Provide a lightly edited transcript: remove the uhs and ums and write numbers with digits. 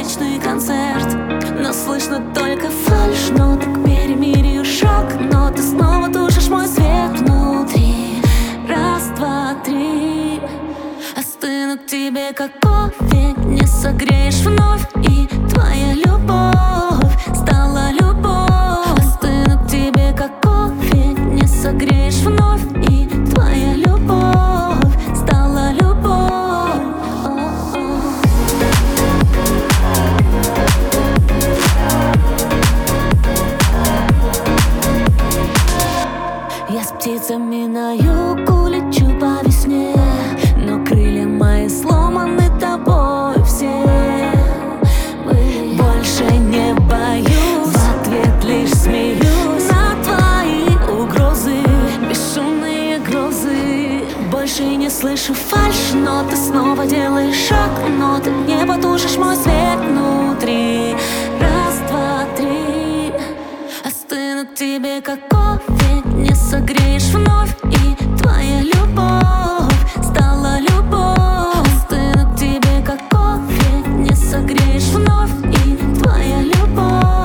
сказочный концерт, но слышно только фальшь ноток, к перемирию шаг, но ты снова тушишь мой свет внутри. Раз, два, три. Остынут тебе, как кофе, не согреешь вновь, и твоя любовь стала любовь. Остынут тебе, как кофе, не согреешь вновь, и твоя любовь стала любовь. Я с птицами на юг улечу по весне, но крылья мои сломаны тобой все. Больше не боюсь, в ответ лишь смеюсь на твои угрозы, бесшумные грозы. Больше не слышу фальшь, но ты снова делаешь шаг, но ты не потушишь мой свет внутри. Раз, два, три. Остынут тебе, как кофе, не согреешь вновь, и твоя любовь стала любовь. Остынут тебе, как кофе, не согреешь вновь, и твоя любовь.